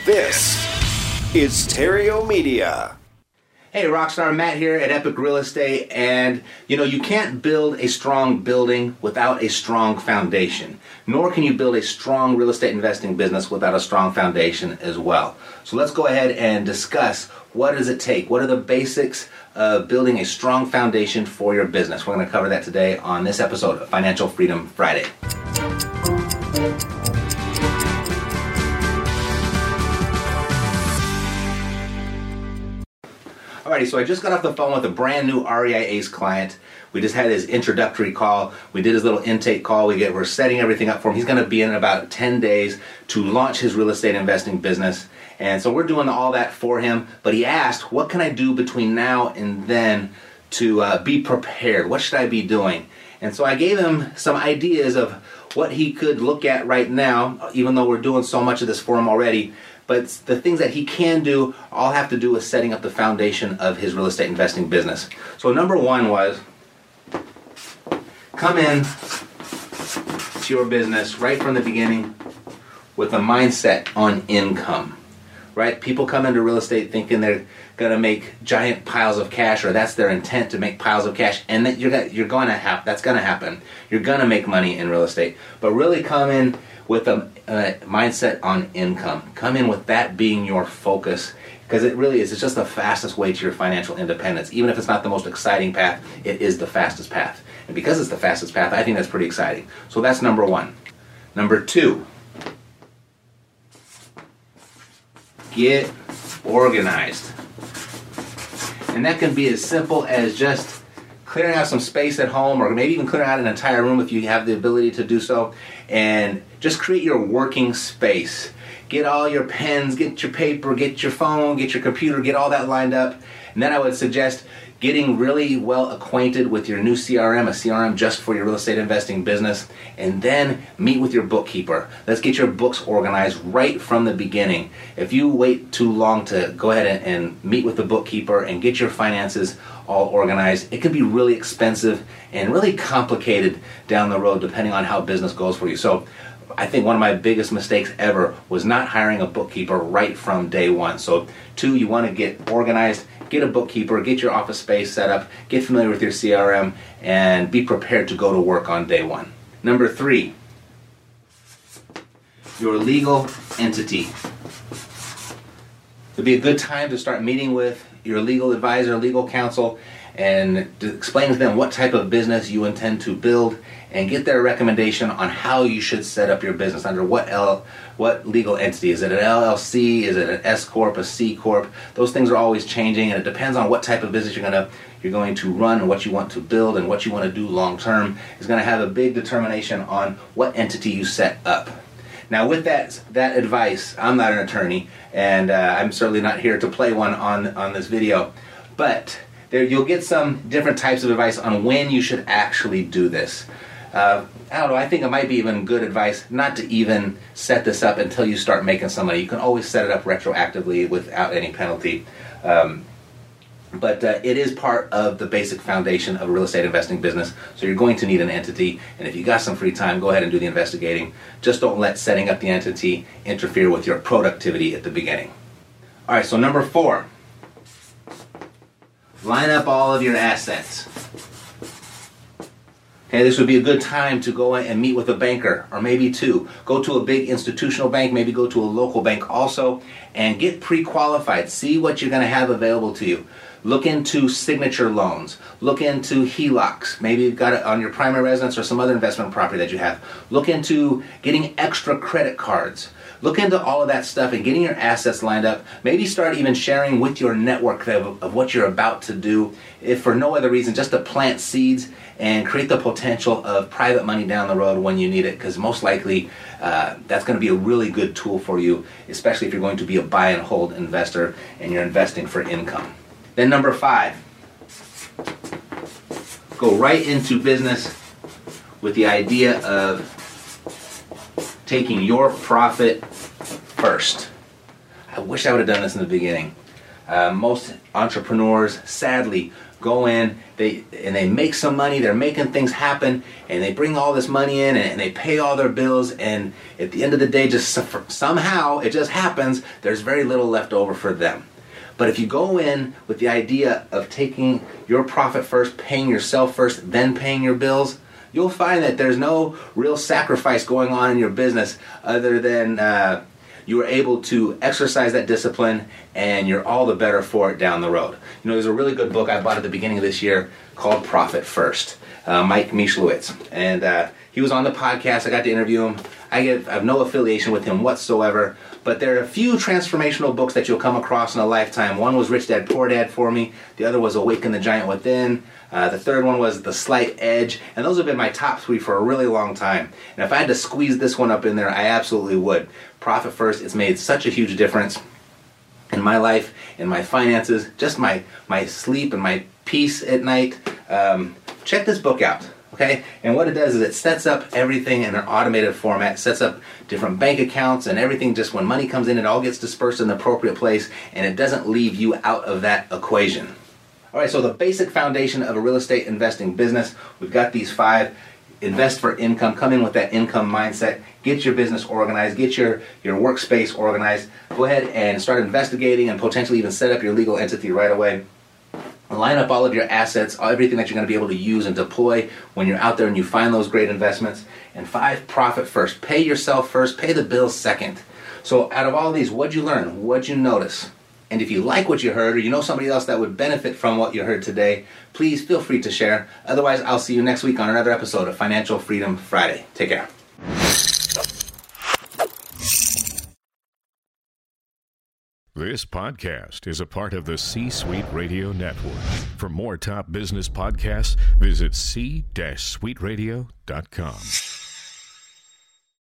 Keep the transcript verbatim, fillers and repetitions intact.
This is Stereo Media. Hey, Rockstar Matt here at Epic Real Estate, and you know, you can't build a strong building without a strong foundation, nor can you build a strong real estate investing business without a strong foundation as well. So let's go ahead and discuss what does it take, what are the basics of building a strong foundation for your business. We're going to cover that today on this episode of Financial Freedom Friday. Alrighty, so I just got off the phone with a brand new R E I A C E client. We just had his introductory call. We did his little intake call. We get, we're setting everything up for him. He's going to be in about ten days to launch his real estate investing business. And so we're doing all that for him. But he asked, what can I do between now and then to uh, be prepared? What should I be doing? And so I gave him some ideas of what he could look at right now, even though we're doing so much of this for him already. But the things that he can do all have to do with setting up the foundation of his real estate investing business. So number one was, come in to your business right from the beginning with a mindset on income. Right? People come into real estate thinking they're going to make giant piles of cash, or that's their intent, to make piles of cash, and that you're gonna, you're going to have that's going to happen. You're going to make money in real estate, but really come in with a, a mindset on income. Come in with that being your focus, because it really is. It's just the fastest way to your financial independence. Even if it's not the most exciting path, it is the fastest path. And because it's the fastest path, I think that's pretty exciting. So that's number one. Number two, get organized. And that can be as simple as just clearing out some space at home, or maybe even clearing out an entire room if you have the ability to do so, and just create your working space. Get all your pens, get your paper, get your phone, get your computer, get all that lined up. And then I would suggest getting really well acquainted with your new C R M, a C R M just for your real estate investing business, and then meet with your bookkeeper. Let's get your books organized right from the beginning. If you wait too long to go ahead and, and meet with the bookkeeper and get your finances all organized, it can be really expensive and really complicated down the road depending on how business goes for you. So I think one of my biggest mistakes ever was not hiring a bookkeeper right from day one. So two, you want to get organized, get a bookkeeper, get your office space set up, get familiar with your C R M, and be prepared to go to work on day one. Number three, your legal entity. It'd be a good time to start meeting with your legal advisor, legal counsel, and to explain to them what type of business you intend to build, and get their recommendation on how you should set up your business, under what L, what legal entity. Is it an L L C? Is it an S corp? A C corp? Those things are always changing, and it depends on what type of business you're gonna you're going to run, and what you want to build, and what you want to do long term is going to have a big determination on what entity you set up. Now, with that that advice, I'm not an attorney, and uh, I'm certainly not here to play one on on this video, but there you'll get some different types of advice on when you should actually do this. Uh, I don't know, I think it might be even good advice not to even set this up until you start making some money. You can always set it up retroactively without any penalty. Um, but uh, it is part of the basic foundation of a real estate investing business. So you're going to need an entity, and if you got some free time, go ahead and do the investigating. Just don't let setting up the entity interfere with your productivity at the beginning. All right, so number four, line up all of your assets. Okay, this would be a good time to go and meet with a banker, or maybe two. Go to a big institutional bank, maybe go to a local bank also, and get pre-qualified. See what you're going to have available to you. Look into signature loans. Look into H E L O Cs. Maybe you've got it on your primary residence or some other investment property that you have. Look into getting extra credit cards. Look into all of that stuff and getting your assets lined up. Maybe start even sharing with your network of, of what you're about to do, if for no other reason, just to plant seeds and create the potential of private money down the road when you need it, because most likely uh, that's going to be a really good tool for you, especially if you're going to be a buy and hold investor and you're investing for income. Then number five, go right into business with the idea of taking your profit first. I wish I would have done this in the beginning. Uh, most entrepreneurs, sadly, go in, they and they make some money, they're making things happen, and they bring all this money in, and, and they pay all their bills, and at the end of the day, just somehow, it just happens, there's very little left over for them. But if you go in with the idea of taking your profit first, paying yourself first, then paying your bills, you'll find that there's no real sacrifice going on in your business other than uh, you are able to exercise that discipline, and you're all the better for it down the road. You know, there's a really good book I bought at the beginning of this year called Profit First, uh, Mike Michalowicz. And uh, he was on the podcast. I got to interview him. I, get, I have no affiliation with him whatsoever, but there are a few transformational books that you'll come across in a lifetime. One was Rich Dad, Poor Dad for me. The other was Awaken the Giant Within. Uh, the third one was The Slight Edge. And those have been my top three for a really long time. And if I had to squeeze this one up in there, I absolutely would. Profit First, it's made such a huge difference in my life, in my finances, just my, my sleep and my peace at night. Um, check this book out. Okay, and what it does is it sets up everything in an automated format, sets up different bank accounts and everything. Just when money comes in, it all gets dispersed in the appropriate place, and it doesn't leave you out of that equation. All right, so the basic foundation of a real estate investing business, we've got these five. Invest for income. Come in with that income mindset. Get your business organized. Get your, your workspace organized. Go ahead and start investigating and potentially even set up your legal entity right away. Line up all of your assets, everything that you're going to be able to use and deploy when you're out there and you find those great investments. And five, profit first. Pay yourself first. Pay the bills second. So out of all of these, what'd you learn? What'd you notice? And if you like what you heard, or you know somebody else that would benefit from what you heard today, please feel free to share. Otherwise, I'll see you next week on another episode of Financial Freedom Friday. Take care. This podcast is a part of the C-Suite Radio Network. For more top business podcasts, visit c suite radio dot com.